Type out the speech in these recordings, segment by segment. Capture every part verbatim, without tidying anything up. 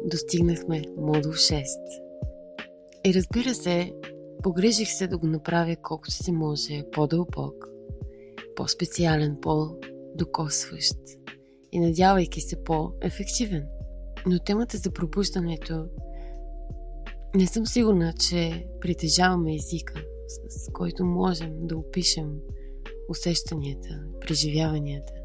достигнахме модул шест. И разбира се, погрижих се да го направя колкото се може по-дълбок, по-специален, по-докосващ и надявайки се по-ефективен. Но темата за пробуждането не съм сигурна, че притежаваме езика, с който можем да опишем усещанията, преживяванията.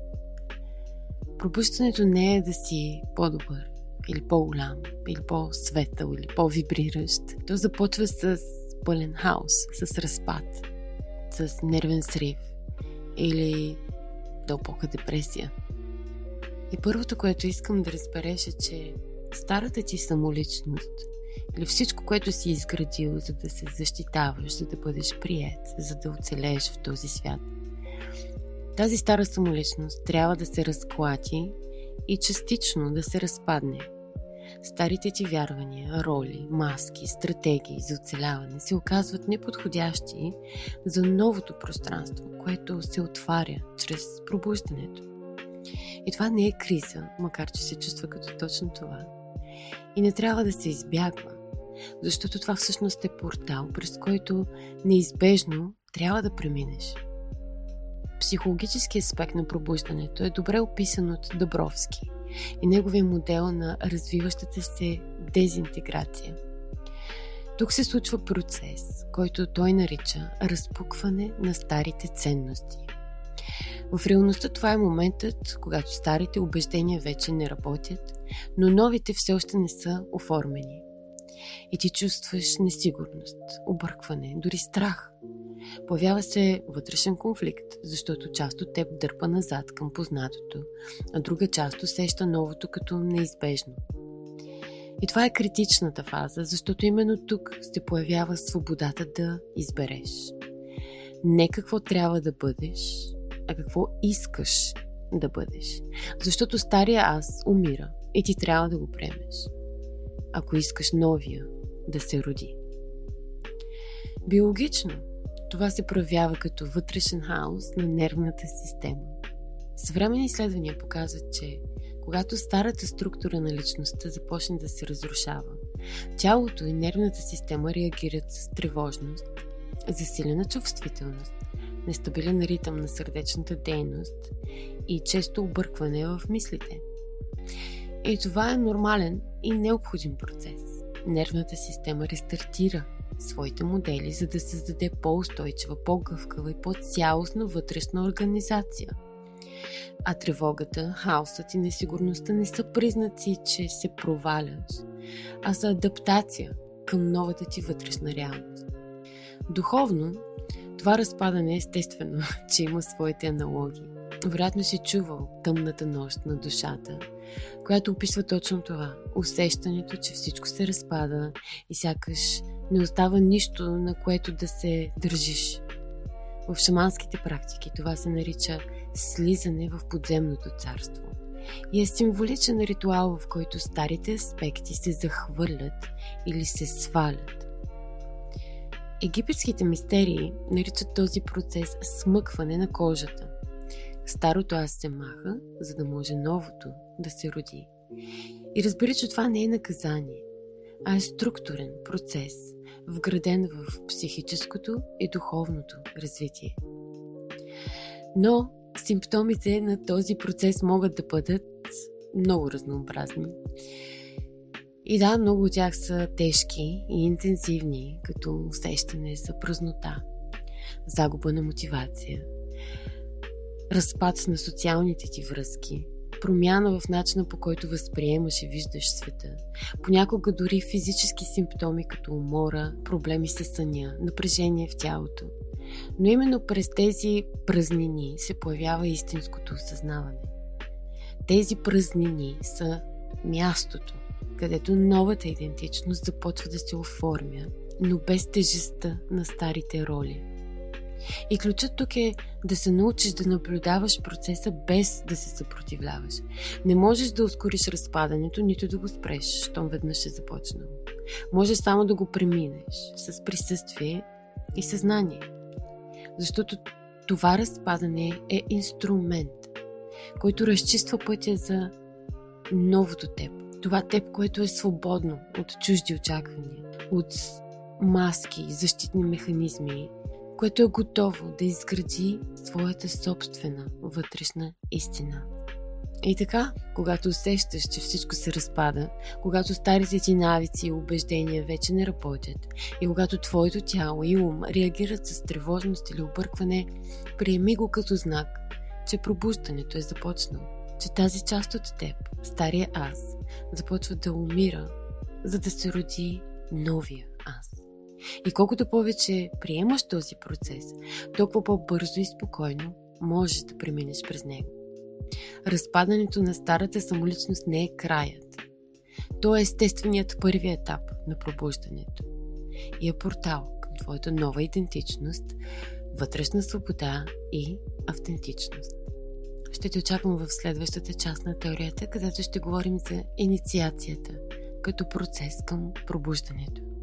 Пробуждането не е да си по-добър, или по-голям, или по-светъл, или по-вибриращ. То започва с пълен хаос, с разпад, с нервен срив или дълбока депресия. И първото, което искам да разбереш е, че старата ти самоличност или всичко, което си изградил, за да се защитаваш, за да бъдеш приет, за да оцелееш в този свят, тази стара самоличност трябва да се разклати и частично да се разпадне. Старите ти вярвания, роли, маски, стратегии за оцеляване се оказват неподходящи за новото пространство, което се отваря чрез пробуждането. И това не е криза, макар че се чувства като точно това. И не трябва да се избягва, защото това всъщност е портал, през който неизбежно трябва да преминеш. Психологически аспект на пробуждането е добре описан от Дъбровски и неговия модел на развиващата се дезинтеграция. Тук се случва процес, който той нарича разпукване на старите ценности. В реалността това е моментът, когато старите убеждения вече не работят, но новите все още не са оформени. И ти чувстваш несигурност, объркване, дори страх. Появява се вътрешен конфликт, защото част от теб дърпа назад към познатото, а друга част усеща новото като неизбежно. И това е критичната фаза, защото именно тук се появява свободата да избереш. Не какво трябва да бъдеш, а какво искаш да бъдеш. Защото стария аз умира и ти трябва да го приемеш, ако искаш новия да се роди. Биологично това се проявява като вътрешен хаос на нервната система. Съвременни изследвания показват, че когато старата структура на личността започне да се разрушава, тялото и нервната система реагират с тревожност, засилена чувствителност, нестабилен ритъм на сърдечната дейност и често объркване в мислите. И това е нормален и необходим процес. Нервната система рестартира своите модели, за да създаде по-устойчива, по-гъвкава и по-цялостна вътрешна организация. А тревогата, хаосът и несигурността не са признаци, че се проваляш, а са адаптация към новата ти вътрешна реалност. Духовно, това разпадане естествено, че има своите аналогии. Вероятно си чувал Тъмната нощ на душата, която описва точно това. Усещането, че всичко се разпада и сякаш не остава нищо, на което да се държиш. В шаманските практики това се нарича слизане в подземното царство и е символичен ритуал, в който старите аспекти се захвърлят или се свалят. Египетските мистерии наричат този процес смъкване на кожата. Старото аз се маха, за да може новото да се роди. И разбира, че това не е наказание, а е структурен процес, вграден в психическото и духовното развитие. Но симптомите на този процес могат да бъдат много разнообразни. И да, много от тях са тежки и интензивни, като усещане за празнота, загуба на мотивация, разпад на социалните ти връзки, промяна в начина, по който възприемаш и виждаш света, понякога дори физически симптоми като умора, проблеми с съня, напрежение в тялото. Но именно през тези празнини се появява истинското осъзнаване. Тези празнини са мястото, където новата идентичност започва да се оформя, но без тежестта на старите роли. И ключът тук е да се научиш да наблюдаваш процеса без да се съпротивляваш. Не можеш да ускориш разпадането, нито да го спреш, щом веднъж е започнало. Можеш само да го преминеш с присъствие и съзнание. Защото това разпадане е инструмент, който разчиства пътя за новото теб, Това теб, което е свободно от чужди очаквания, от маски, защитни механизми, което е готово да изгради своята собствена вътрешна истина. И така, когато усещаш, че всичко се разпада, когато старите ти навици и убеждения вече не работят и когато твоето тяло и ум реагират с тревожност или объркване, приеми го като знак, че пробуждането е започнало, че тази част от теб, стария аз, започва да умира, за да се роди новия аз. И колкото повече приемаш този процес, толкова по-бързо и спокойно можеш да преминеш през него. Разпадането на старата самоличност не е краят. То е естественият първи етап на пробуждането и е портал към твоята нова идентичност, вътрешна свобода и автентичност. Ще те очаквам в следващата част на теорията, където ще говорим за инициацията като процес към пробуждането.